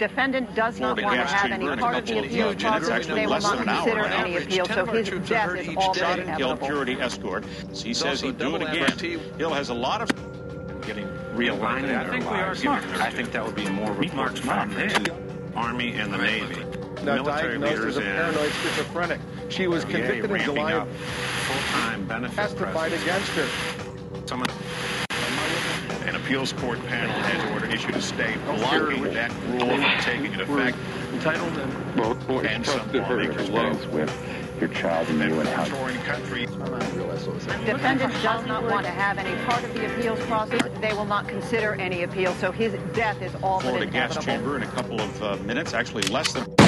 Defendant does not Florida want to gas have chamber any in a part of couple the of appeal minutes, process. actually They will less not than an hour consider now. any appeal, so his death is already Shot and killed inevitable. purity escort. He says he'd do it again. Hill has a lot of getting realigning. I think we are smart. I think that would be more report smart for the Army and the Navy. Now Military diagnosed leaders as a paranoid schizophrenic. She was convicted in July of full-time benefit testified against her. An appeals court panel has ordered issued a stay blocking that rule from taking into effect. Entitled and And some lawmakers will. With your child and you and how Country. Defendant does not want to have any part of the appeals process. They will not consider any appeal, so his death is all but Florida gas inevitable. chamber in a couple of minutes, actually less than...